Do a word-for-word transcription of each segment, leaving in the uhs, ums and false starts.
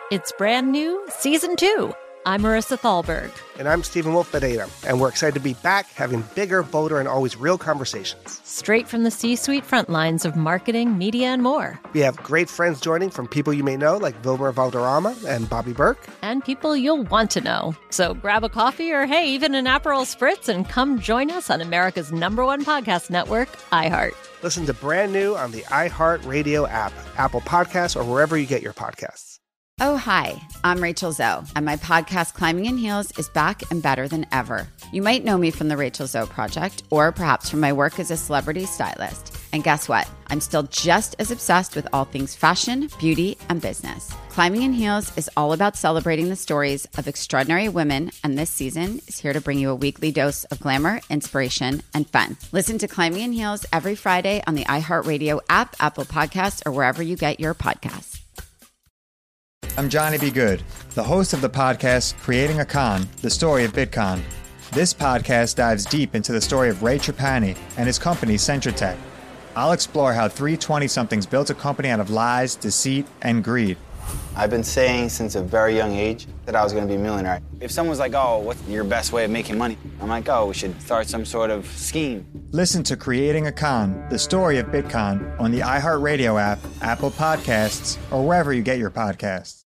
It's brand new, season two. I'm Marissa Thalberg. And I'm Stephen Wolf Bedeta, and we're excited to be back having bigger, bolder, and always real conversations. Straight from the C-suite front lines of marketing, media, and more. We have great friends joining from people you may know, like Wilmer Valderrama and Bobby Burke. And people you'll want to know. So grab a coffee or, hey, even an Aperol Spritz and come join us on America's number one podcast network, iHeart. Listen to Brand New on the iHeartRadio app, Apple Podcasts, or wherever you get your podcasts. Oh, hi, I'm Rachel Zoe, and my podcast, Climbing in Heels, is back and better than ever. You might know me from the Rachel Zoe Project, or perhaps from my work as a celebrity stylist. And guess what? I'm still just as obsessed with all things fashion, beauty, and business. Climbing in Heels is all about celebrating the stories of extraordinary women, and this season is here to bring you a weekly dose of glamour, inspiration, and fun. Listen to Climbing in Heels every Friday on the iHeartRadio app, Apple Podcasts, or wherever you get your podcasts. I'm Johnny B. Good, the host of the podcast Creating a Con, the story of Bitcoin. This podcast dives deep into the story of Ray Trapani and his company, Centratech. I'll explore how three twenty-somethings built a company out of lies, deceit, and greed. I've been saying since a very young age that I was going to be a millionaire. If someone's like, oh, what's your best way of making money? I'm like, oh, we should start some sort of scheme. Listen to Creating a Con, the story of Bitcoin on the iHeartRadio app, Apple Podcasts, or wherever you get your podcasts.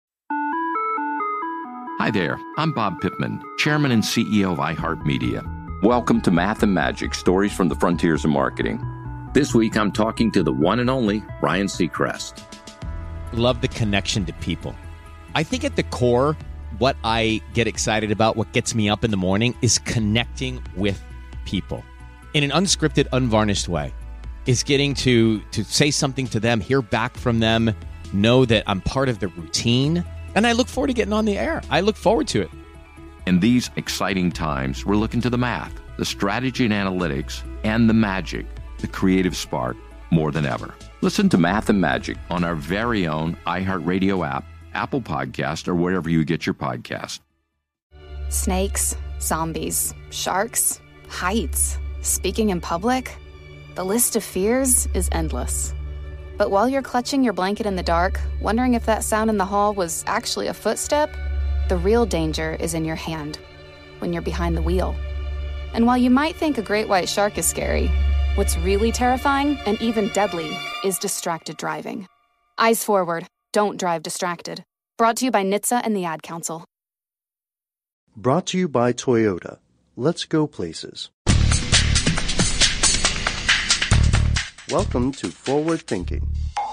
Hi there, I'm Bob Pittman, Chairman and C E O of iHeartMedia. Welcome to Math and Magic, Stories from the Frontiers of Marketing. This week I'm talking to the one and only Ryan Seacrest. Love the connection to people. I think at the core, what I get excited about, what gets me up in the morning, is connecting with people in an unscripted, unvarnished way. Is getting to, to say something to them, hear back from them, know that I'm part of the routine. And I look forward to getting on the air. I look forward to it. In these exciting times, we're looking to the math, the strategy and analytics, and the magic, the creative spark, more than ever. Listen to Math and Magic on our very own iHeartRadio app, Apple Podcast, or wherever you get your podcast. Snakes, zombies, sharks, heights, speaking in public. The list of fears is endless. But while you're clutching your blanket in the dark, wondering if that sound in the hall was actually a footstep, the real danger is in your hand, when you're behind the wheel. And while you might think a great white shark is scary, what's really terrifying and even deadly is distracted driving. Eyes forward, don't drive distracted. Brought to you by N H T S A and the Ad Council. Brought to you by Toyota. Let's go places. Welcome to Forward Thinking.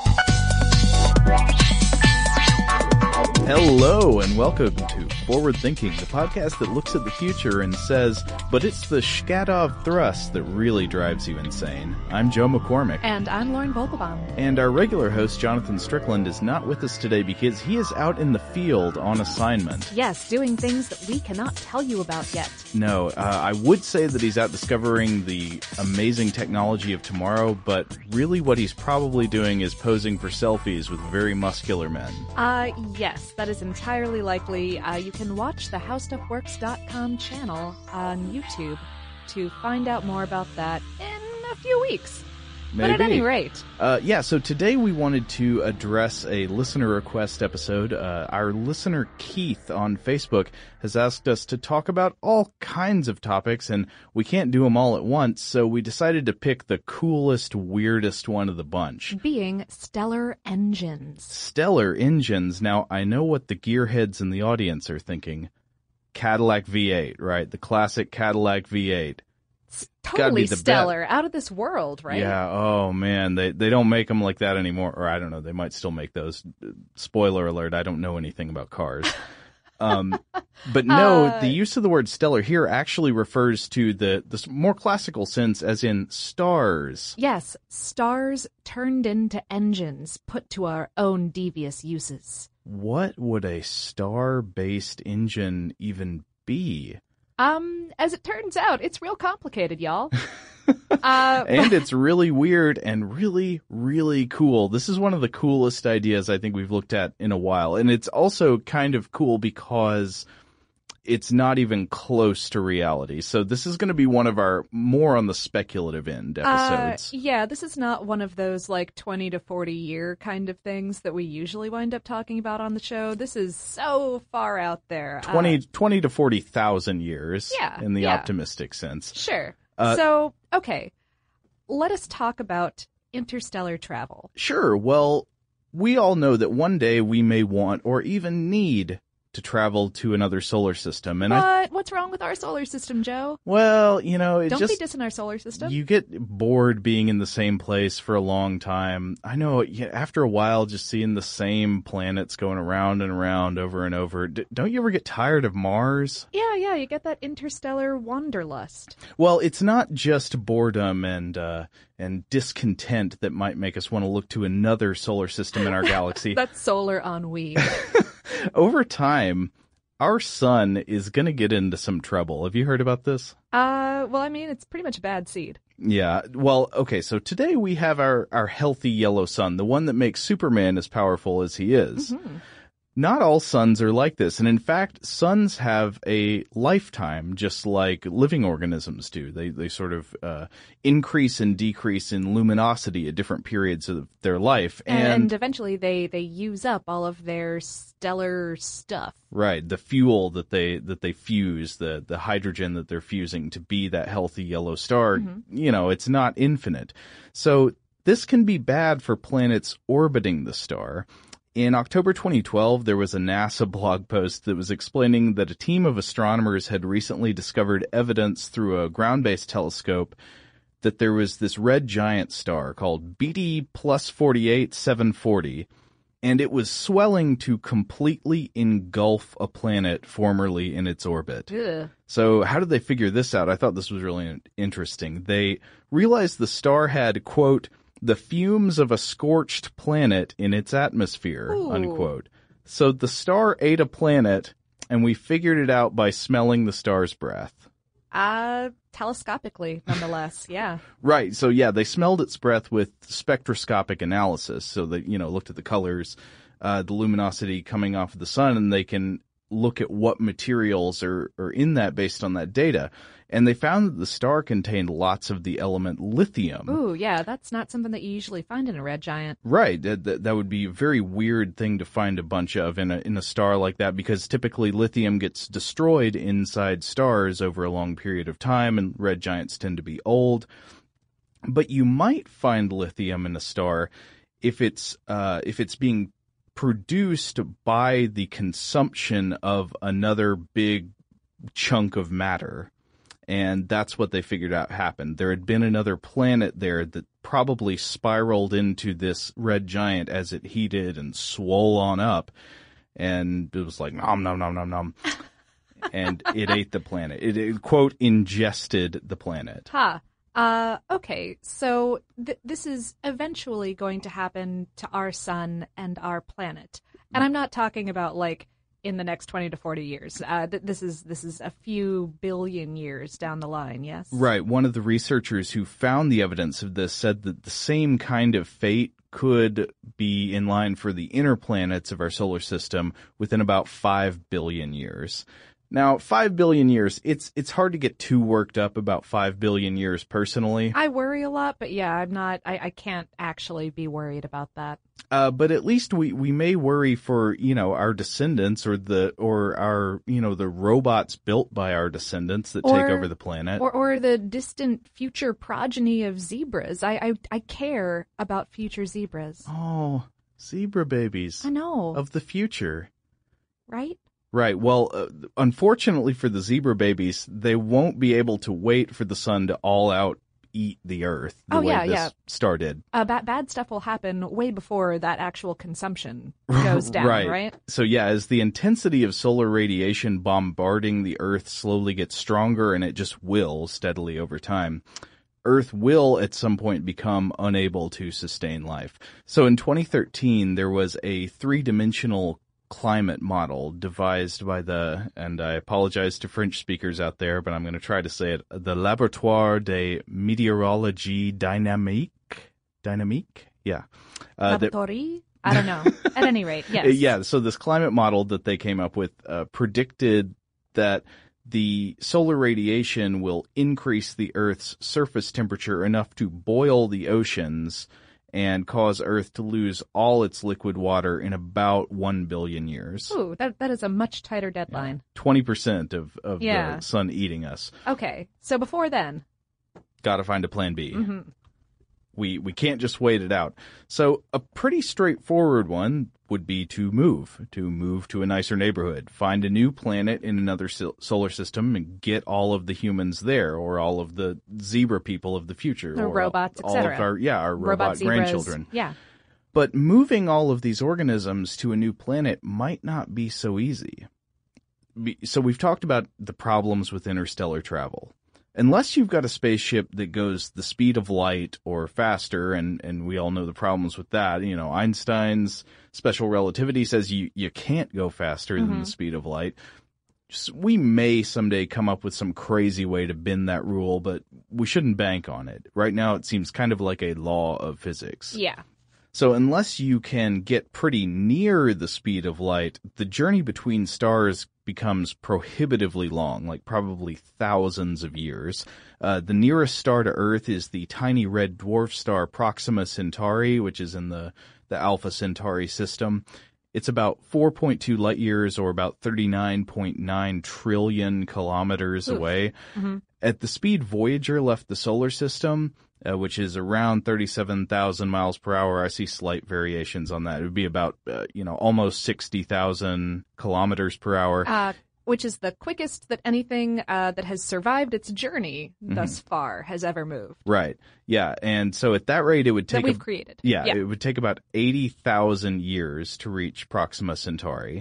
Hello and welcome to Forward Thinking, the podcast that looks at the future and says, but it's the Shkadov thrust that really drives you insane. I'm Joe McCormick. And I'm Lauren Vogelbaum. And our regular host, Jonathan Strickland, is not with us today because he is out in the field on assignment. Yes, doing things that we cannot tell you about yet. No, uh, I would say that he's out discovering the amazing technology of tomorrow, but really what he's probably doing is posing for selfies with very muscular men. Uh, yes. That is entirely likely. Uh, you can watch the how stuff works dot com channel on YouTube to find out more about that in a few weeks. Maybe. But at any rate. Uh, yeah, so today we wanted to address a listener request episode. Uh, our listener Keith on Facebook has asked us to talk about all kinds of topics, and we can't do them all at once, so we decided to pick the coolest, weirdest one of the bunch. Being stellar engines. Stellar engines. Now, I know what the gearheads in the audience are thinking. Cadillac V eight, right? The classic Cadillac V eight. It's totally stellar, out of this world, right? Yeah, oh man, they they don't make them like that anymore. Or I don't know, they might still make those. Spoiler alert, I don't know anything about cars. um, but no, uh, the use of the word stellar here actually refers to the, the more classical sense, as in stars. Yes, stars turned into engines, put to our own devious uses. What would a star-based engine even be? Um, as it turns out, it's real complicated, y'all. uh, and it's really weird and really, really cool. This is one of the coolest ideas I think we've looked at in a while. And it's also kind of cool because it's not even close to reality. So this is going to be one of our more on the speculative end episodes. Uh, yeah, this is not one of those like twenty to forty year kind of things that we usually wind up talking about on the show. This is so far out there. twenty, uh, twenty to forty thousand years yeah, in the yeah. optimistic sense. Sure. Uh, so, okay. Let us talk about interstellar travel. Sure. Well, we all know that one day we may want or even need to travel to another solar system. And what? I, What's wrong with our solar system, Joe? well, you know, it Don't just be dissing our solar system. you get bored being in the same place for a long time. I know, yeah, after a while, just seeing the same planets going around and around over and over. D- don't you ever get tired of Mars? Yeah, yeah, you get that interstellar wanderlust. Well, it's not just boredom and uh, and discontent that might make us want to look to another solar system in our galaxy. That's solar ennui. Over time, our sun is going to get into some trouble. Have you heard about this? Uh, well, I mean, it's pretty much a bad seed. Yeah. Well, okay, so today we have our, our healthy yellow sun, the one that makes Superman as powerful as he is. Mm-hmm. Not all suns are like this, and in fact, suns have a lifetime just like living organisms do. They they sort of uh, increase and decrease in luminosity at different periods of their life. And, And, and eventually they, they use up all of their stellar stuff. right, the fuel that they that they fuse, the the hydrogen that they're fusing to be that healthy yellow star, Mm-hmm. you know, it's not infinite. So this can be bad for planets orbiting the star. In October twenty twelve, there was a NASA blog post that was explaining that a team of astronomers had recently discovered evidence through a ground-based telescope that there was this red giant star called B D plus forty-eight seven forty, and it was swelling to completely engulf a planet formerly in its orbit. Ugh. So how did they figure this out? I thought this was really interesting. They realized the star had, quote, the fumes of a scorched planet in its atmosphere, Ooh. unquote. So the star ate a planet, and we figured it out by smelling the star's breath. Uh, telescopically, nonetheless, yeah. Right, so yeah, they smelled its breath with spectroscopic analysis. So they, you know, looked at the colors, uh, the luminosity coming off of the sun, and they can look at what materials are, are in that based on that data. And they found that the star contained lots of the element lithium. Ooh, yeah, that's not something that you usually find in a red giant. Right. That, that, that would be a very weird thing to find a bunch of in a, in a star like that, because typically lithium gets destroyed inside stars over a long period of time, and red giants tend to be old. But you might find lithium in a star if it's uh, if it's being produced by the consumption of another big chunk of matter. And that's what they figured out happened. There had been another planet there that probably spiraled into this red giant as it heated and swole on up. And it was like, nom, nom, nom, nom, nom. And it ate the planet. It, it, quote, ingested the planet. Ha. Uh, okay, so th- this is eventually going to happen to our sun and our planet. And I'm not talking about, like, in the next twenty to forty years. Uh, th- this is this is a few billion years down the line, yes? Right. One of the researchers who found the evidence of this said that the same kind of fate could be in line for the inner planets of our solar system within about five billion years. Now, five billion years, it's it's hard to get too worked up about five billion years personally. I worry a lot, but yeah, I'm not, I, I can't actually be worried about that. Uh, but at least we, we may worry for, you know, our descendants or the, or our, you know, the robots built by our descendants that Or- take over the planet. Or or the distant future progeny of zebras. I, I, I care about future zebras. Oh, zebra babies. I know. Of the future. Right? Right. Well, uh, unfortunately for the zebra babies, they won't be able to wait for the sun to all out eat the Earth the Oh, way yeah, this yeah. star did. Uh, bad, bad stuff will happen way before that actual consumption goes down, right. right? So yeah, as the intensity of solar radiation bombarding the Earth slowly gets stronger, and it just will steadily over time, Earth will at some point become unable to sustain life. So in twenty thirteen, there was a three-dimensional climate model devised by the, and I apologize to French speakers out there, but I'm going to try to say it, the Laboratoire de Météorologie Dynamique. Dynamique? Yeah. Uh, that- Laboratory? I don't know. At any rate, yes. Yeah, so this climate model that they came up with uh, predicted that the solar radiation will increase the Earth's surface temperature enough to boil the oceans and cause Earth to lose all its liquid water in about one billion years. Ooh, that that is a much tighter deadline. Yeah. twenty percent of, of yeah. the sun eating us. Okay, so before then? Gotta find a plan B. Mm-hmm. We, we can't just wait it out. So a pretty straightforward one would be to move, to move to a nicer neighborhood, find a new planet in another solar system and get all of the humans there, or all of the zebra people of the future. Or, or robots, all, et all of our, yeah, our robot, robot grandchildren. Yeah. But moving all of these organisms to a new planet might not be so easy. So we've talked about the problems with interstellar travel. Unless you've got a spaceship that goes the speed of light or faster, and, and we all know the problems with that. You know, Einstein's special relativity says you, you can't go faster mm-hmm. than the speed of light. Just, we may someday come up with some crazy way to bend that rule, but we shouldn't bank on it. Right now it seems kind of like a law of physics. Yeah. So unless you can get pretty near the speed of light, the journey between stars becomes prohibitively long, like probably thousands of years. Uh, the nearest star to Earth is the tiny red dwarf star Proxima Centauri, which is in the, the Alpha Centauri system. It's about four point two light years, or about thirty-nine point nine trillion kilometers Oof. away. Mm-hmm. At the speed Voyager left the solar system, Uh, which is around thirty-seven thousand miles per hour. I see slight variations on that. It would be about, uh, you know, almost sixty thousand kilometers per hour. Uh, which is the quickest that anything uh, that has survived its journey mm-hmm. thus far has ever moved. Right. Yeah. And so at that rate, it would take... That we've a, created. Yeah, yeah. It would take about eighty thousand years to reach Proxima Centauri.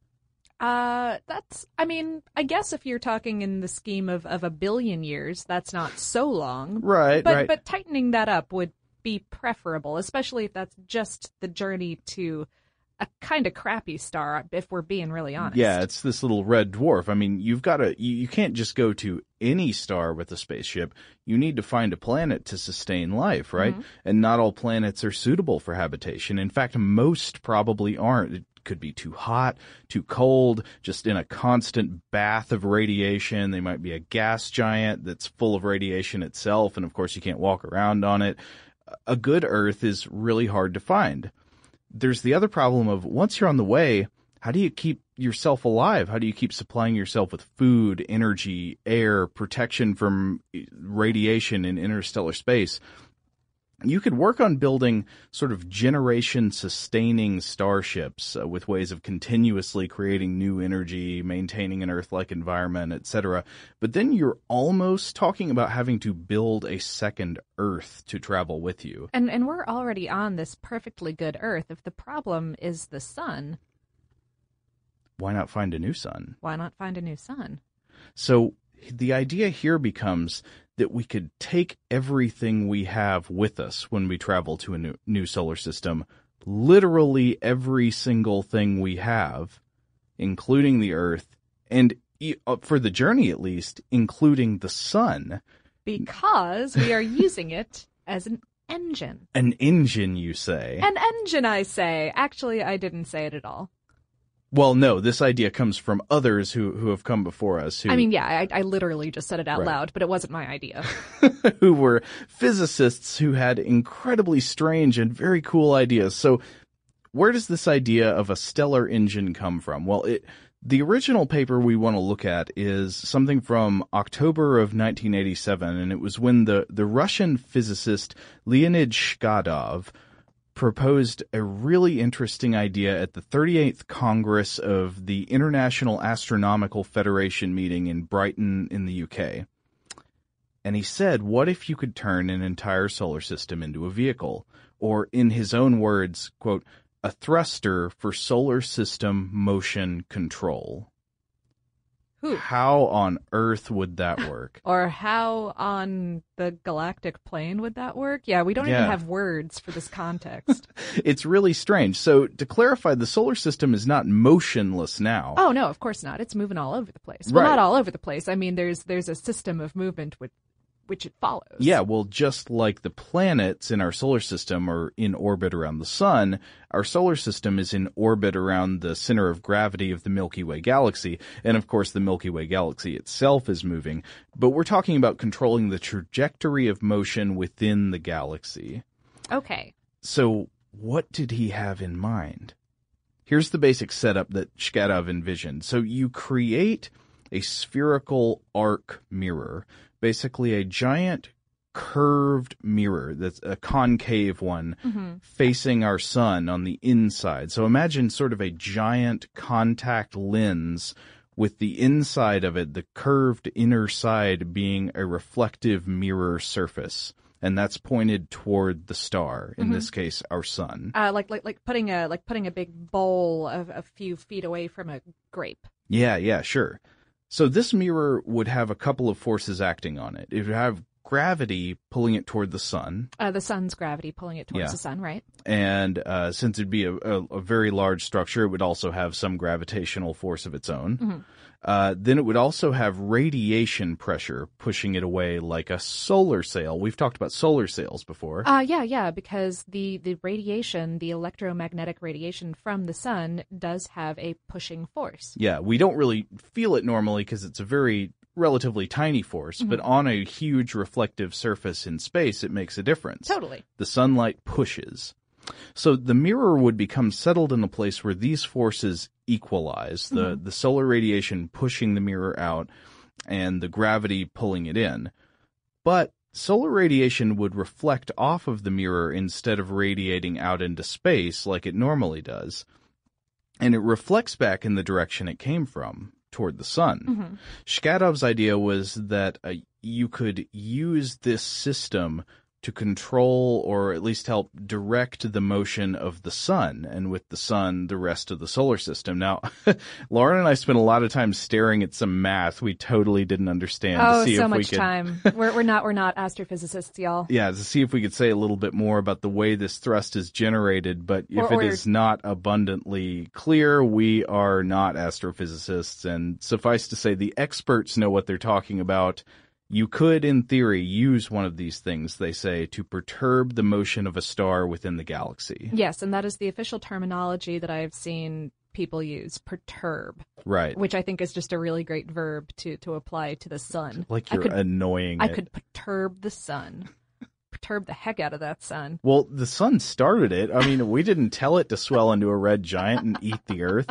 Uh, that's, I mean, I guess if you're talking in the scheme of, of a billion years, that's not so long. Right, but, right. But tightening that up would be preferable, especially if that's just the journey to a kind of crappy star, if we're being really honest. Yeah, it's this little red dwarf. I mean, you've got to, you, you can't just go to any star with a spaceship. You need to find a planet to sustain life, right? Mm-hmm. And not all planets are suitable for habitation. In fact, most probably aren't. Could be too hot, too cold, just in a constant bath of radiation. They might be a gas giant that's full of radiation itself, and of course you can't walk around on it. A good Earth is really hard to find. There's the other problem of once you're on the way, how do you keep yourself alive? How do you keep supplying yourself with food, energy, air, protection from radiation in interstellar space? You could work on building sort of generation-sustaining starships uh, with ways of continuously creating new energy, maintaining an Earth-like environment, et cetera. But then you're almost talking about having to build a second Earth to travel with you. And and we're already on this perfectly good Earth. If the problem is the sun, why not find a new sun? Why not find a new sun? So the idea here becomes that we could take everything we have with us when we travel to a new, new solar system, literally every single thing we have, including the Earth, and for the journey at least, including the sun. Because we are using it as an engine. An engine, you say? An engine, I say. Actually, I didn't say it at all. Well, no, this idea comes from others who, who have come before us. Who, I mean, yeah, I, I literally just said it out right. loud, but it wasn't my idea. Who were physicists who had incredibly strange and very cool ideas. So where does this idea of a stellar engine come from? Well, it, the original paper we want to look at is something from October of nineteen eighty-seven, and it was when the, the Russian physicist Leonid Shkadov proposed a really interesting idea at the thirty-eighth Congress of the International Astronomical Federation meeting in Brighton in the U K. And he said, what if you could turn an entire solar system into a vehicle? Or in his own words, quote, a thruster for solar system motion control. Ooh. How on earth would that work? Or how on the galactic plane would that work? Yeah, we don't yeah. even have words for this context. It's really strange. So to clarify, the solar system is not motionless now. Oh, no, of course not. It's moving all over the place. Well, right. not all over the place. I mean, there's there's a system of movement with, which it follows. Yeah, well, just like the planets in our solar system are in orbit around the sun, our solar system is in orbit around the center of gravity of the Milky Way galaxy. And of course, the Milky Way galaxy itself is moving. But we're talking about controlling the trajectory of motion within the galaxy. Okay. So what did he have in mind? Here's the basic setup that Shkadov envisioned. So you create a spherical arc mirror, basically a giant curved mirror that's a concave one mm-hmm. facing our sun on the inside. So imagine sort of a giant contact lens with the inside of it, the curved inner side being a reflective mirror surface. And that's pointed toward the star, in mm-hmm. this case, our sun. Uh, like like like putting a like putting a big bowl of a few feet away from a grape. Yeah, yeah, sure. So this mirror would have a couple of forces acting on it. It would have gravity pulling it toward the sun. Uh, the sun's gravity pulling it towards yeah. the sun, right? And uh, since it'd be a, a, a very large structure, it would also have some gravitational force of its own. Mm-hmm. Uh, then it would also have radiation pressure pushing it away like a solar sail. We've talked about solar sails before. Uh, yeah, yeah, because the, the radiation, the electromagnetic radiation from the sun does have a pushing force. Yeah, we don't really feel it normally because it's a very relatively tiny force, mm-hmm. but on a huge reflective surface in space, it makes a difference. Totally. The sunlight pushes. So the mirror would become settled in a place where these forces equalize, the, mm-hmm. the solar radiation pushing the mirror out and the gravity pulling it in. But solar radiation would reflect off of the mirror instead of radiating out into space like it normally does. And it reflects back in the direction it came from, toward the sun. Mm-hmm. Shkadov's idea was that uh, you could use this system to control or at least help direct the motion of the sun, and with the sun, the rest of the solar system. Now, Lauren and I spent a lot of time staring at some math we totally didn't understand. Oh, to see so if much we could... time. We're, we're not we're not astrophysicists, y'all. Yeah, to see if we could say a little bit more about the way this thrust is generated, but if or, or... it is not abundantly clear, we are not astrophysicists, and suffice to say, the experts know what they're talking about. You could, in theory, use one of these things, they say, to perturb the motion of a star within the galaxy. Yes, and that is the official terminology that I've seen people use, perturb. Right. Which I think is just a really great verb to, to apply to the sun. Like you're I could, annoying I it. could perturb the sun. Perturb the heck out of that sun. Well, the sun started it. I mean, we didn't tell it to swell into a red giant and eat the Earth.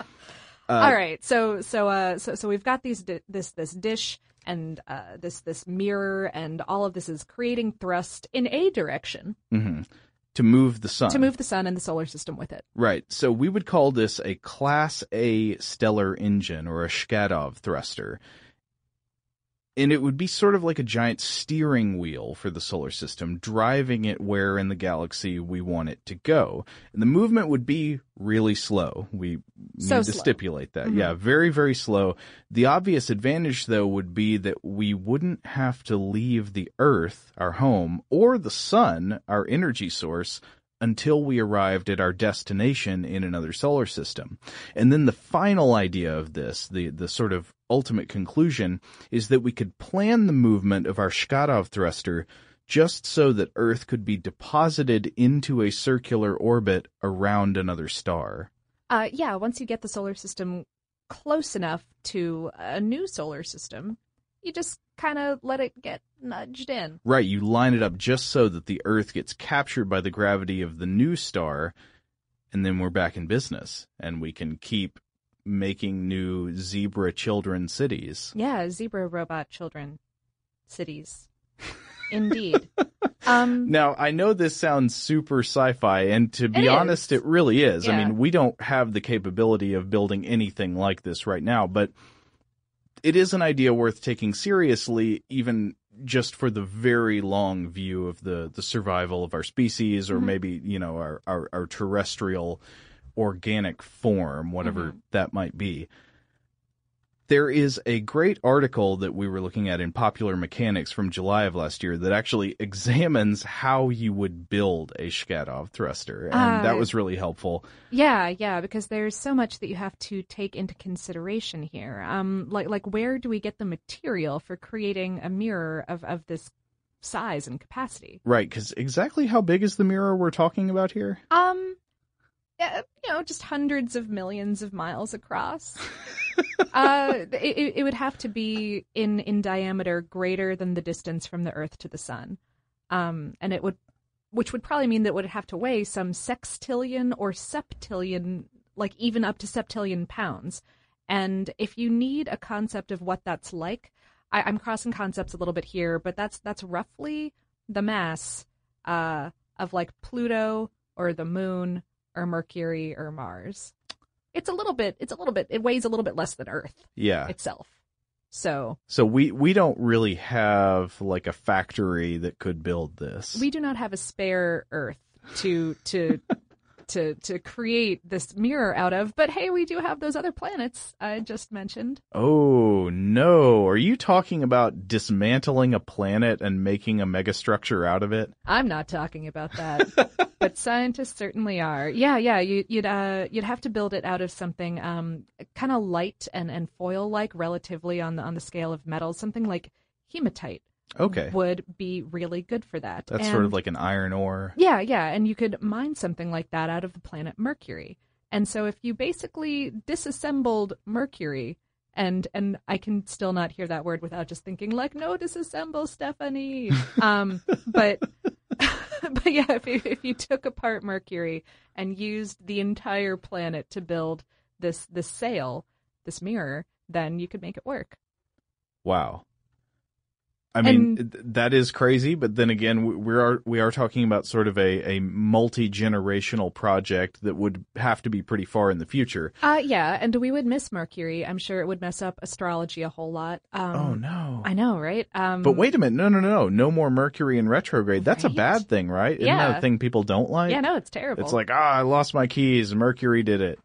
Uh, All right, so so uh, so so we've got these di- this this dish and uh, this this mirror, and all of this is creating thrust in a direction mm-hmm. to move the sun. To move the sun and the solar system with it. Right. So we would call this a Class A stellar engine, or a Shkadov thruster. And it would be sort of like a giant steering wheel for the solar system, driving it where in the galaxy we want it to go. And the movement would be really slow. We so need to slow. stipulate that. Mm-hmm. Yeah, very, very slow. The obvious advantage, though, would be that we wouldn't have to leave the Earth, our home, or the sun, our energy source, until we arrived at our destination in another solar system. And then the final idea of this, the, the sort of ultimate conclusion, is that we could plan the movement of our Shkadov thruster just so that Earth could be deposited into a circular orbit around another star. Uh, yeah, once you get the solar system close enough to a new solar system, you just kind of let it get nudged in. Right, you line it up just so that the Earth gets captured by the gravity of the new star, and then we're back in business, and we can keep making new zebra children cities. Yeah, zebra robot children cities. Indeed. Um, now, I know this sounds super sci-fi, and to be honest, is. it really is. Yeah. I mean, we don't have the capability of building anything like this right now, but it is an idea worth taking seriously, even just for the very long view of the, the survival of our species, or mm-hmm. maybe, you know, our, our, our terrestrial organic form, whatever mm-hmm. that might be. There is a great article that we were looking at in Popular Mechanics from July of last year that actually examines how you would build a Shkadov thruster, and Uh, that was really helpful. Yeah, yeah, because there's so much that you have to take into consideration here. Um, like, like where do we get the material for creating a mirror of, of this size and capacity? Right, because exactly how big is the mirror we're talking about here? Um, uh, you know, just hundreds of millions of miles across. uh, it, it would have to be in, in diameter greater than the distance from the Earth to the Sun. Um, and it would, which would probably mean that it would have to weigh some sextillion or septillion, like even up to septillion pounds. And if you need a concept of what that's like, I, I'm crossing concepts a little bit here, but that's that's roughly the mass uh, of like Pluto or the Moon or Mercury or Mars. It's a little bit, it's a little bit, it weighs a little bit less than Earth Yeah. itself. So So we, we don't really have like a factory that could build this. we do not have a spare Earth to to to to create this mirror out of, but hey, we do have those other planets I just mentioned. Oh, no. Are you talking about dismantling a planet and making a megastructure out of it? I'm not talking about that, but scientists certainly are. Yeah, yeah, you, you'd uh, you'd have to build it out of something um, kind of light and, and foil-like, relatively on the on the scale of metals. Something like hematite. Okay. Would be really good for that. That's And- sort of like an iron ore. Yeah, yeah, and you could mine something like that out of the planet Mercury. And so if you basically disassembled Mercury, and and I can still not hear that word without just thinking like, no, disassemble, Stephanie. um, but but yeah, if you, if you took apart Mercury and used the entire planet to build this this sail, this mirror, then you could make it work. Wow. I mean, And- th- that is crazy, but then again, we we are we are talking about sort of a, a multi-generational project that would have to be pretty far in the future. Uh, yeah, and we would miss Mercury. I'm sure it would mess up astrology a whole lot. Um, Oh, no. I know, right? Um, But wait a minute, no, no, no, no, no more Mercury in retrograde. That's a Right? bad thing, right? Isn't Yeah. that a thing people don't like? Yeah, no, it's terrible. It's like, ah, I lost my keys. Mercury did it.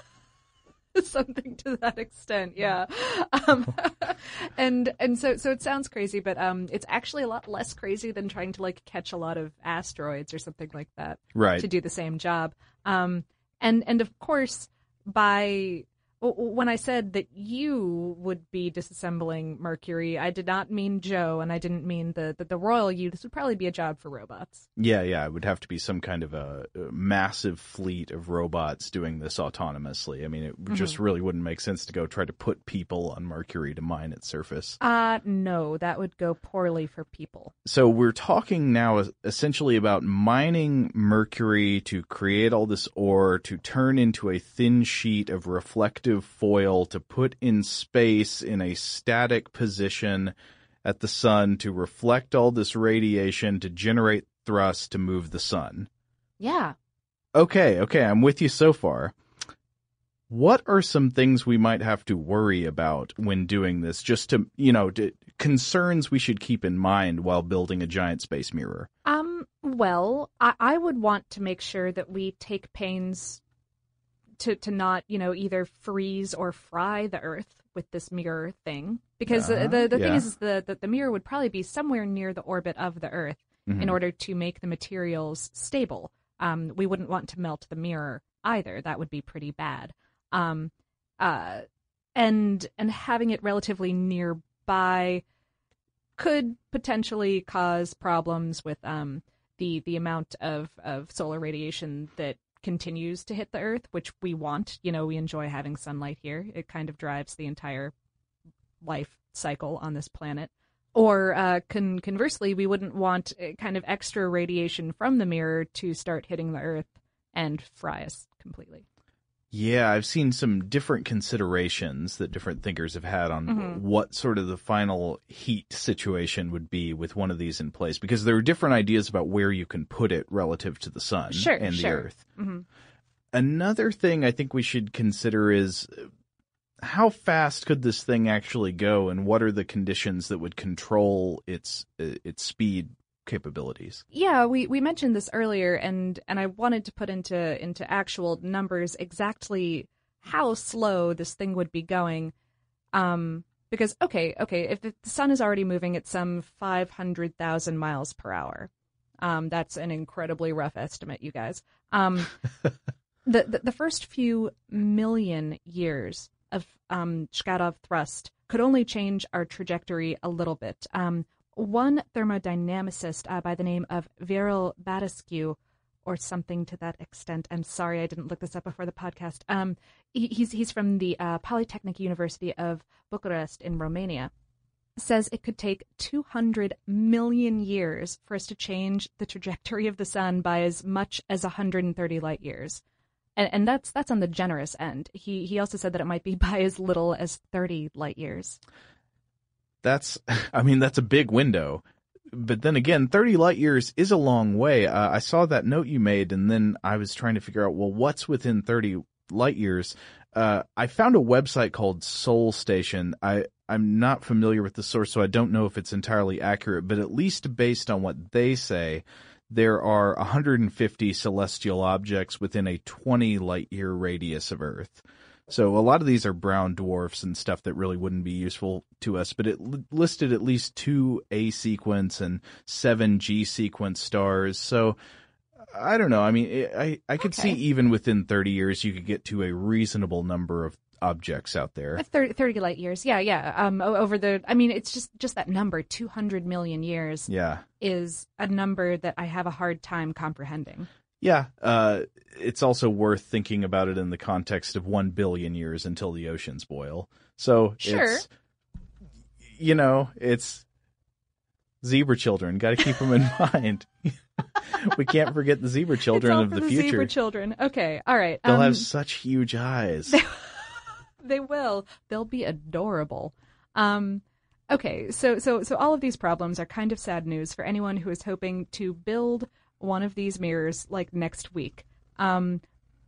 Something to that extent, yeah. Um, and and so so it sounds crazy, but um, it's actually a lot less crazy than trying to like catch a lot of asteroids or something like that, Right. to do the same job. Um, and and of course, by w- when I said that you would be disassembling Mercury, I did not mean Joe, and I didn't mean the the, the royal you. This would probably be a job for robots. Yeah, yeah, it would have to be some kind of a, a massive fleet of robots doing this autonomously. I mean, it just Mhm. really wouldn't make sense to go try to put people on Mercury to mine its surface. Uh no, that would go poorly for people. So we're talking now es- essentially about mining Mercury to create all this ore to turn into a thin sheet of reflective foil to put in space in a static position at the sun to reflect all this radiation to generate thrust to move the sun. Yeah. Okay, okay, I'm with you so far. What are some things we might have to worry about when doing this, just to, you know, to, concerns we should keep in mind while building a giant space mirror? Um, well, I, I would want to make sure that we take pains to, to not, you know, either freeze or fry the Earth with this mirror thing. Because Uh-huh, the, the, the thing yeah. is, is the, the, the mirror would probably be somewhere near the orbit of the Earth in Mhm. order to make the materials stable. Um, we wouldn't want to melt the mirror either. That would be pretty bad. Um, uh, and and having it relatively nearby could potentially cause problems with um the the amount of, of solar radiation that continues to hit the Earth, which we want. You know, we enjoy having sunlight here. It kind of drives the entire life cycle on this planet. Or uh, con- conversely, we wouldn't want uh, kind of extra radiation from the mirror to start hitting the Earth and fry us completely. Yeah, I've seen some different considerations that different thinkers have had on Mhm. what sort of the final heat situation would be with one of these in place, because there are different ideas about where you can put it relative to the sun Sure, and the sure. Earth. Mhm. Another thing I think we should consider is how fast could this thing actually go, and what are the conditions that would control its uh, its speed capabilities? Yeah, we, we mentioned this earlier, and, and I wanted to put into into actual numbers exactly how slow this thing would be going. Um, because, okay, okay, if the sun is already moving at some five hundred thousand miles per hour, um, that's an incredibly rough estimate, you guys. Um, the, the, the first few million years of um, Shkadov thrust could only change our trajectory a little bit. Um, one thermodynamicist uh, by the name of Viorel Badescu, or something to that extent. I'm sorry I didn't look this up before the podcast. Um, he, he's he's from the uh, Polytechnic University of Bucharest in Romania. Says it could take two hundred million years for us to change the trajectory of the sun by as much as one hundred thirty light years. And, and that's that's on the generous end. He he also said that it might be by as little as thirty light years. That's, I mean, that's a big window. But then again, thirty light years is a long way. Uh, I saw that note you made, and then I was trying to figure out, well, what's within thirty light years? Uh, I found a website called Soul Station. I, I'm not familiar with the source, so I don't know if it's entirely accurate, but at least based on what they say, there are one hundred fifty celestial objects within a twenty light year radius of Earth. So a lot of these are brown dwarfs and stuff that really wouldn't be useful to us, but it l- listed at least two A sequence and seven G sequence stars. So I don't know. I mean, I, I could Okay. see even within thirty years, you could get to a reasonable number of objects out there. thirty, thirty light years. Yeah, yeah. Um, o- over the, I mean, it's just, just that number, two hundred million years, Yeah. is a number that I have a hard time comprehending. Yeah. Uh, it's also worth thinking about it in the context of one billion years until the oceans boil. So Sure. it's, you know, it's zebra children. Got to keep them in mind. We can't forget the zebra children It's all of for the, the future. zebra children. Okay, all right. They'll um, have such huge eyes. They will. They'll be adorable. Um, okay, so so so all of these problems are kind of sad news for anyone who is hoping to build one of these mirrors like next week. Um,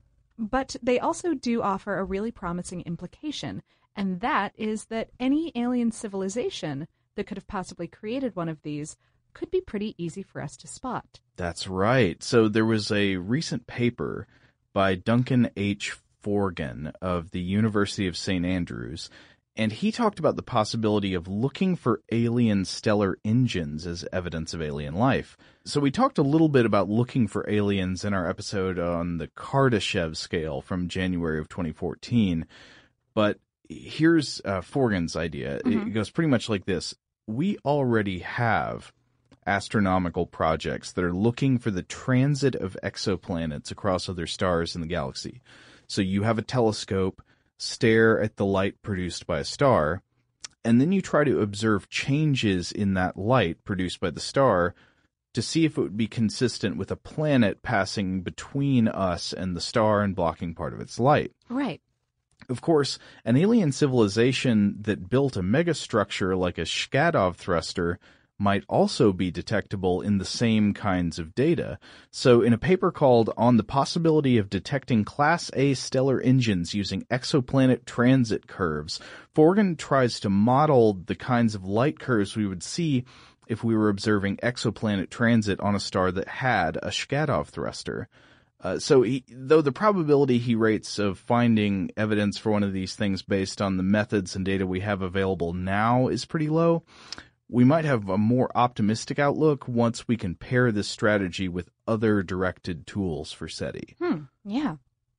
but they also do offer a really promising implication, and that is that any alien civilization that could have possibly created one of these could be pretty easy for us to spot. That's right. So there was a recent paper by Duncan H. Forgan of the University of Saint Andrews, and he talked about the possibility of looking for alien stellar engines as evidence of alien life. So we talked a little bit about looking for aliens in our episode on the Kardashev scale from January of twenty fourteen, but here's uh, Forgan's idea. Mm-hmm. It goes pretty much like this. We already have astronomical projects that are looking for the transit of exoplanets across other stars in the galaxy. So you have a telescope, stare at the light produced by a star, and then you try to observe changes in that light produced by the star to see if it would be consistent with a planet passing between us and the star and blocking part of its light. Right. Of course, an alien civilization that built a megastructure like a Shkadov thruster might also be detectable in the same kinds of data. So in a paper called On the Possibility of Detecting Class A Stellar Engines Using Exoplanet Transit Curves, Forgan tries to model the kinds of light curves we would see if we were observing exoplanet transit on a star that had a Shkadov thruster. Uh, so he, though the probability he rates of finding evidence for one of these things based on the methods and data we have available now is pretty low, we might have a more optimistic outlook once we can pair this strategy with other directed tools for SETI. Hmm. Yeah.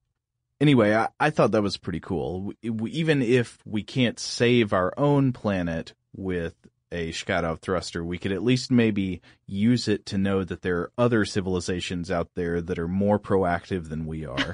Anyway, I, I thought that was pretty cool. We, we, even if we can't save our own planet with a Shkadov thruster, we could at least maybe use it to know that there are other civilizations out there that are more proactive than we are.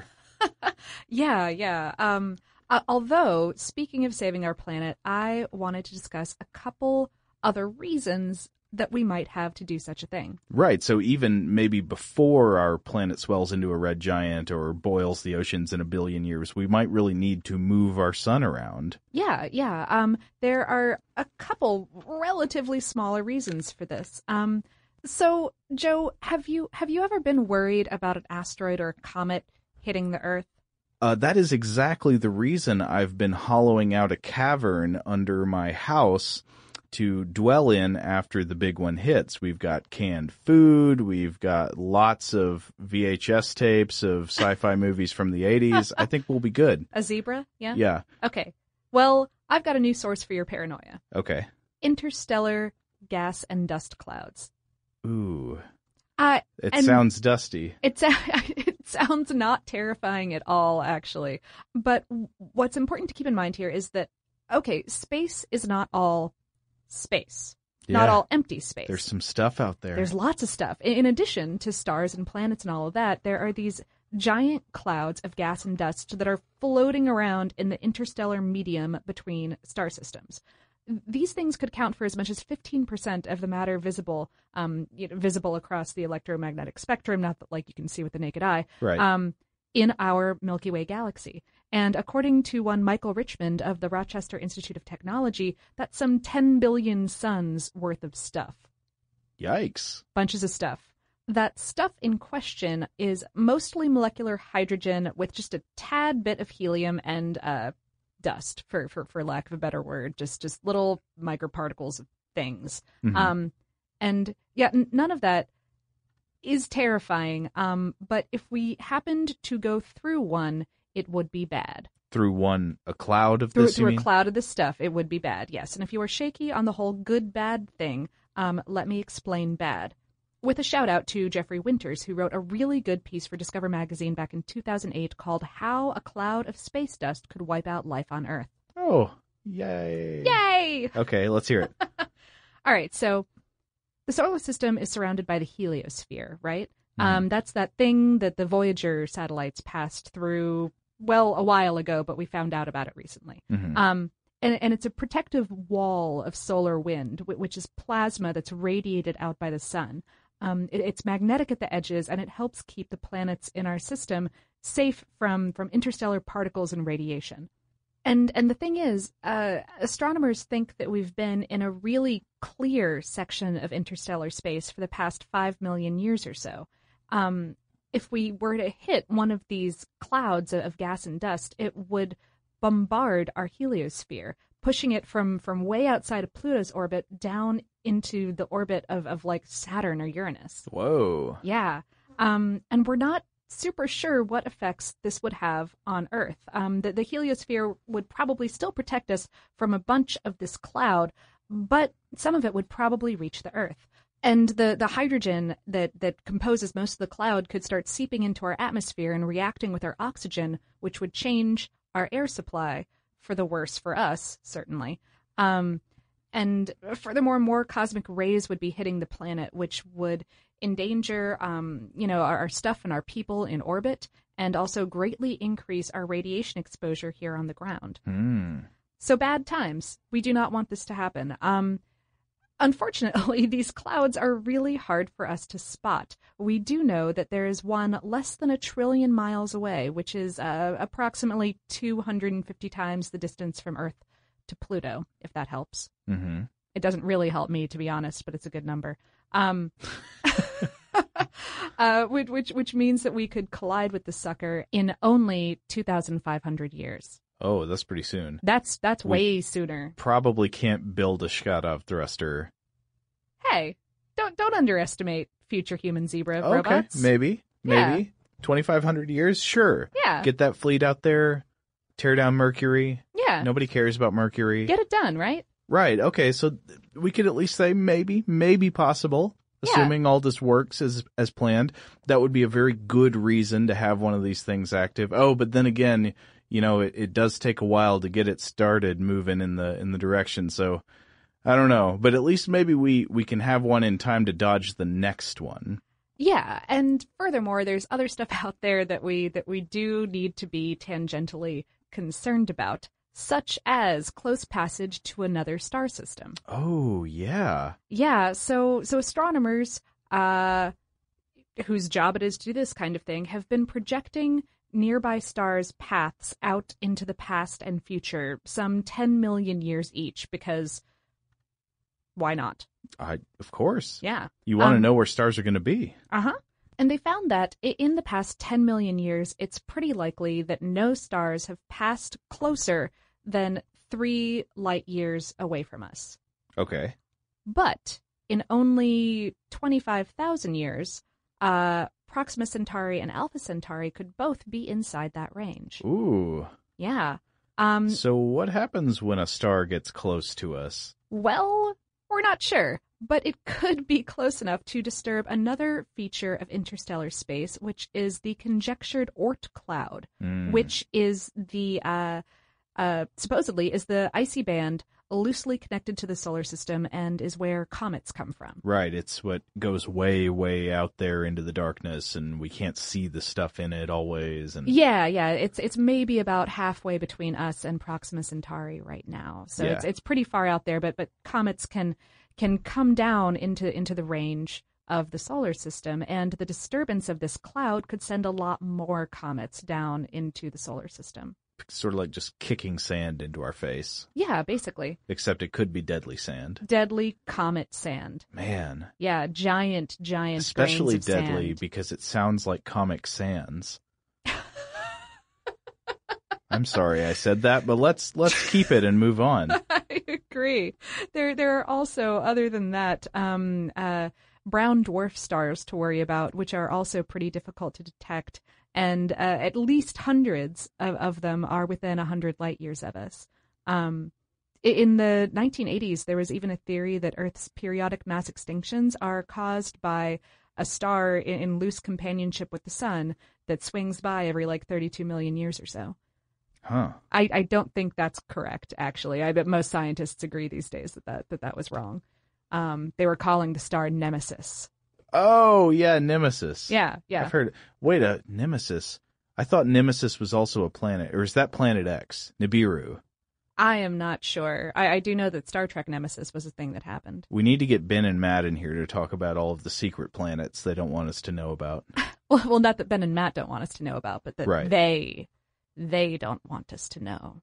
Yeah, yeah. Um, uh, although, speaking of saving our planet, I wanted to discuss a couple other reasons that we might have to do such a thing. Right, so even maybe before our planet swells into a red giant or boils the oceans in a billion years, we might really need to move our sun around. Yeah, yeah. Um, there are a couple relatively smaller reasons for this. Um, so, Joe, have you have you ever been worried about an asteroid or a comet hitting the Earth? Uh, that is exactly the reason I've been hollowing out a cavern under my house to dwell in after the big one hits. We've got canned food. We've got lots of V H S tapes of sci-fi movies from the eighties. I think we'll be good. A zebra? Yeah? Yeah. Okay. Well, I've got a new source for your paranoia. Okay. Interstellar gas and dust clouds. Ooh. Uh, it sounds dusty. It, it sounds not terrifying at all, actually. But what's important to keep in mind here is that, okay, space is not all space. Yeah. Not all empty space. There's some stuff out there. There's lots of stuff. In addition to stars and planets and all of that, there are these giant clouds of gas and dust that are floating around in the interstellar medium between star systems. These things could count for as much as fifteen percent of the matter visible, um, you know, visible across the electromagnetic spectrum, not that like you can see with the naked eye, right. um, in our Milky Way galaxy. And according to one Michael Richmond of the Rochester Institute of Technology, that's some ten billion suns worth of stuff. Yikes. Bunches of stuff. That stuff in question is mostly molecular hydrogen with just a tad bit of helium and uh, dust, for, for for lack of a better word, just just little microparticles of things. Mm-hmm. Um, and yeah, n- none of that is terrifying. Um, but if we happened to go through one, it would be bad. Through one, a cloud of through, this, through you a mean? cloud of this stuff, it would be bad. Yes, and if you are shaky on the whole good-bad thing, um, let me explain bad. With a shout out to Jeffrey Winters, who wrote a really good piece for Discover Magazine back in two thousand eight called How a Cloud of Space Dust Could Wipe Out Life on Earth. Oh, yay. Yay! Okay, let's hear it. All right, so the solar system is surrounded by the heliosphere, right? Mm-hmm. Um, that's that thing that the Voyager satellites passed through, well, a while ago, but we found out about it recently. Mm-hmm. Um, and, and it's a protective wall of solar wind, which is plasma that's radiated out by the sun. Um, it, it's magnetic at the edges, and it helps keep the planets in our system safe from, from interstellar particles and radiation. And and the thing is, uh, astronomers think that we've been in a really clear section of interstellar space for the past five million years or so. Um, if we were to hit one of these clouds of gas and dust, it would bombard our heliosphere, pushing it from, from way outside of Pluto's orbit down into the orbit of, of like Saturn or Uranus. Whoa. Yeah. Um, and we're not super sure what effects this would have on Earth. Um, the, the heliosphere would probably still protect us from a bunch of this cloud, but some of it would probably reach the Earth. And the, the hydrogen that, that composes most of the cloud could start seeping into our atmosphere and reacting with our oxygen, which would change our air supply for the worse for us, certainly. Um, and furthermore, more cosmic rays would be hitting the planet, which would endanger, um, you know, our, our stuff and our people in orbit, and also greatly increase our radiation exposure here on the ground. Mm. So bad times. We do not want this to happen. Um, unfortunately, these clouds are really hard for us to spot. We do know that there is one less than a trillion miles away, which is uh, approximately two hundred fifty times the distance from Earth to Pluto, if that helps. Mm-hmm. It doesn't really help me, to be honest, but it's a good number. Um, uh, which, which which means that we could collide with the sucker in only two thousand five hundred years. Oh, that's pretty soon. That's that's we way sooner. Probably can't build a Shkadov thruster. Hey, don't don't underestimate future human zebra Okay, robots. maybe, Yeah. maybe twenty-five hundred years. Sure. Yeah. Get that fleet out there. Tear down Mercury. Yeah. Nobody cares about Mercury. Get it done, right? Right. Okay. So th- we could at least say maybe, maybe possible, Yeah. assuming all this works as as planned. That would be a very good reason to have one of these things active. Oh, but then again, you know, it, it does take a while to get it started moving in the in the direction. So I don't know, but at least maybe we we can have one in time to dodge the next one. Yeah, and furthermore, there's other stuff out there that we that we do need to be tangentially concerned about, such as close passage to another star system. Oh, yeah. Yeah, so so astronomers, uh, whose job it is to do this kind of thing, have been projecting nearby stars' paths out into the past and future, some ten million years each, because why not? I of course. Yeah. You want to Um, know where stars are going to be. Uh-huh. And they found that i- in the past ten million years, it's pretty likely that no stars have passed closer than three light years away from us. Okay. But in only twenty-five thousand years, uh, Proxima Centauri and Alpha Centauri could both be inside that range. Ooh. Yeah. Um, so what happens when a star gets close to us? Well, we're not sure, but it could be close enough to disturb another feature of interstellar space, which is the conjectured Oort cloud, Mm. which is the uh, uh, supposedly is the icy band loosely connected to the solar system and is where comets come from. Right, it's what goes way, way out there into the darkness, and we can't see the stuff in it always. And Yeah, yeah, it's it's maybe about halfway between us and Proxima Centauri right now, so Yeah. it's it's pretty far out there. But but comets can can come down into into the range of the solar system, and the disturbance of this cloud could send a lot more comets down into the solar system. sort of like just kicking sand into our face. Yeah, basically. Except it could be deadly sand. Deadly comet sand. Man. Yeah, giant, giant Especially grains of deadly sand. because it sounds like Comic Sans. I'm sorry I said that, but let's let's keep it and move on. I agree. There there are also, other than that, um, uh, brown dwarf stars to worry about, which are also pretty difficult to detect. And uh, at least hundreds of, of them are within one hundred light years of us. Um, in the nineteen eighties, there was even a theory that Earth's periodic mass extinctions are caused by a star in, in loose companionship with the sun that swings by every like thirty-two million years or so. Huh. I, I don't think that's correct, actually. I bet most scientists agree these days that that, that, that was wrong. Um, they were calling the star Nemesis. Oh, yeah, Nemesis. Yeah, yeah. I've heard. Wait, a Nemesis. I thought Nemesis was also a planet, or is that Planet X, Nibiru? I am not sure. I, I do know that Star Trek Nemesis was a thing that happened. We need to get Ben and Matt in here to talk about all of the secret planets they don't want us to know about. Well, well, not that Ben and Matt don't want us to know about, but that Right. they they don't want us to know.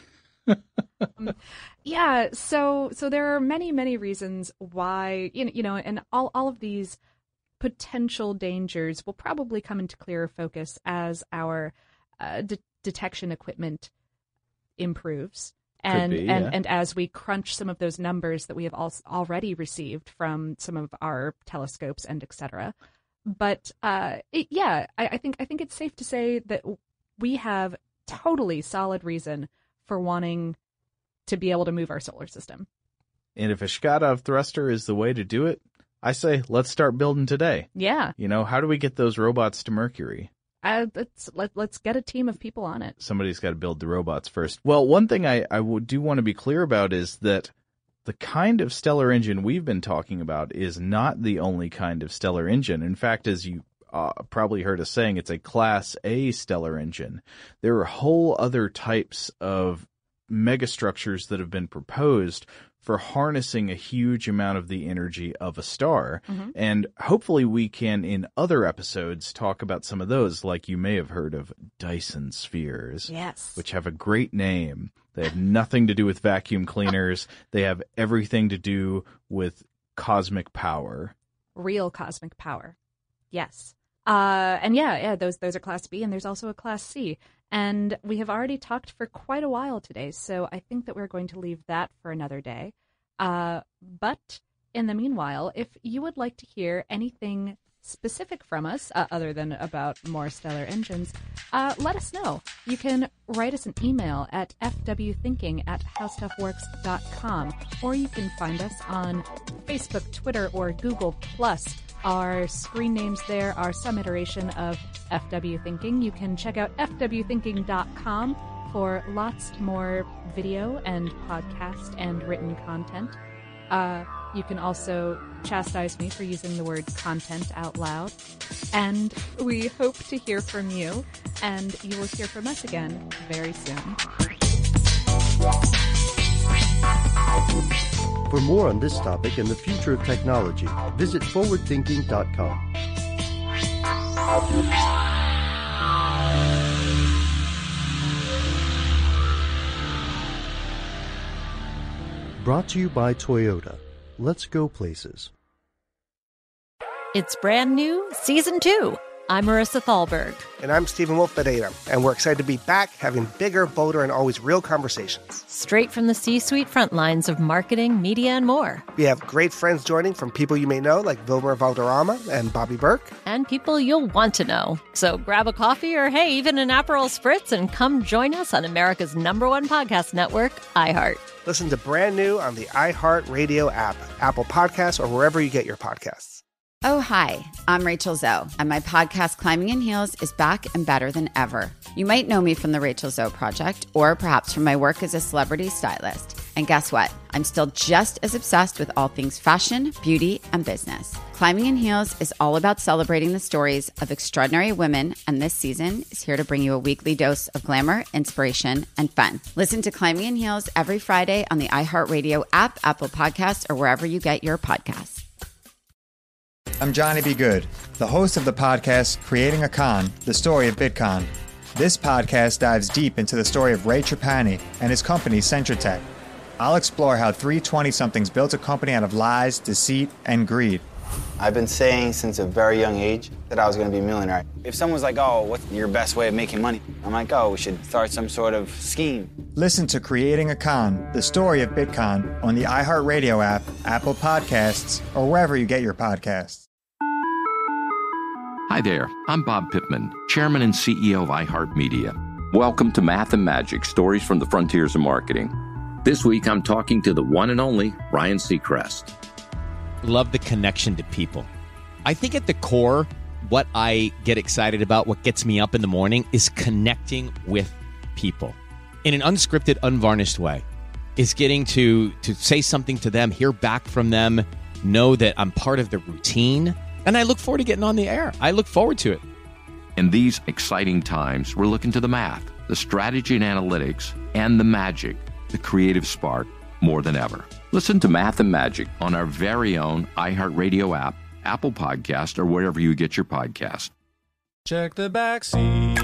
um, yeah, so so there are many many reasons why you know, you know and all all of these potential dangers will probably come into clearer focus as our uh, de- detection equipment improves. And, be, and yeah. and as we crunch some of those numbers that we have al- already received from some of our telescopes and et cetera. But uh, it, yeah, I, I think I think it's safe to say that we have totally solid reason for wanting to be able to move our solar system. And if a Shkadov thruster is the way to do it, I say let's start building today. Yeah, You know, how do we get those robots to Mercury? uh, let's let, let's get a team of people on it. Somebody's got to build the robots first. Well, one thing I, I would do want to be clear about is that the kind of stellar engine we've been talking about is not the only kind of stellar engine. In fact, as you uh, probably heard us saying, it's a Class A stellar engine. There are whole other types of megastructures that have been proposed for harnessing a huge amount of the energy of a star. Mhm. And hopefully we can, in other episodes, talk about some of those, like you may have heard of Dyson spheres. Yes. Which have a great name. They have nothing to do with vacuum cleaners. They have everything to do with cosmic power. Real cosmic power. Yes. Uh, and yeah, yeah, those those are Class B, and there's also a Class C. And we have already talked for quite a while today, so I think that we're going to leave that for another day. Uh, but in the meanwhile, if you would like to hear anything specific from us, uh, other than about more stellar engines, uh, let us know. You can write us an email at fwthinking at howstuffworks dot com, or you can find us on Facebook, Twitter, or Google+. Our screen names there are some iteration of F W Thinking. You can check out f w thinking dot com for lots more video and podcast and written content. Uh, you can also chastise me for using the word content out loud. And we hope to hear from you, and you will hear from us again very soon. For more on this topic and the future of technology, visit forward thinking dot com. Brought to you by Toyota. Let's go places. It's brand new, season two. I'm Marissa Thalberg. And I'm Stephen Wolf Bedeta, and we're excited to be back having bigger, bolder, and always real conversations. Straight from the C-suite front lines of marketing, media, and more. We have great friends joining from people you may know, like Wilmer Valderrama and Bobby Burke. And people you'll want to know. So grab a coffee or, hey, even an Aperol Spritz and come join us on America's number one podcast network, iHeart. Listen to Brand New on the iHeart Radio app, Apple Podcasts, or wherever you get your podcasts. Oh, hi, I'm Rachel Zoe, and my podcast, Climbing in Heels, is back and better than ever. You might know me from the Rachel Zoe Project, or perhaps from my work as a celebrity stylist. And guess what? I'm still just as obsessed with all things fashion, beauty, and business. Climbing in Heels is all about celebrating the stories of extraordinary women, and this season is here to bring you a weekly dose of glamour, inspiration, and fun. Listen to Climbing in Heels every Friday on the iHeartRadio app, Apple Podcasts, or wherever you get your podcasts. I'm Johnny B. Good, the host of the podcast Creating a Con, the story of Bitcon. This podcast dives deep into the story of Ray Trapani and his company Centratech. I'll explore how three twenty-somethings built a company out of lies, deceit, and greed. I've been saying since a very young age that I was going to be a millionaire. If someone's like, oh, what's your best way of making money? I'm like, oh, we should start some sort of scheme. Listen to Creating a Con, the story of Bitcon on the iHeartRadio app, Apple Podcasts, or wherever you get your podcasts. Hi there, I'm Bob Pittman, Chairman and C E O of iHeartMedia. Welcome to Math and Magic, Stories from the Frontiers of Marketing. This week I'm talking to the one and only Ryan Seacrest. Love the connection to people. I think at the core, what I get excited about, what gets me up in the morning, is connecting with people in an unscripted, unvarnished way. Is getting to, to say something to them, hear back from them, know that I'm part of the routine. And I look forward to getting on the air. I look forward to it. In these exciting times, we're looking to the math, the strategy and analytics, and the magic, the creative spark, more than ever. Listen to Math and Magic on our very own iHeartRadio app, Apple Podcast, or wherever you get your podcast. Check the back seat.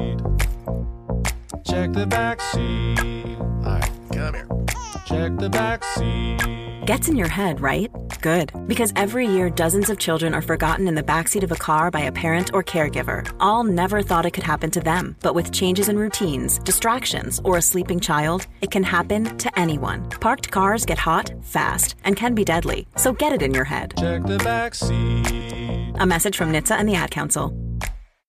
Check the back seat. All right, come here. Check the back seat. Gets in your head, right? Good. Because every year, dozens of children are forgotten in the backseat of a car by a parent or caregiver. All never thought it could happen to them. But with changes in routines, distractions, or a sleeping child, it can happen to anyone. Parked cars get hot, fast, and can be deadly. So get it in your head. Check the back seat. A message from N H T S A and the Ad Council.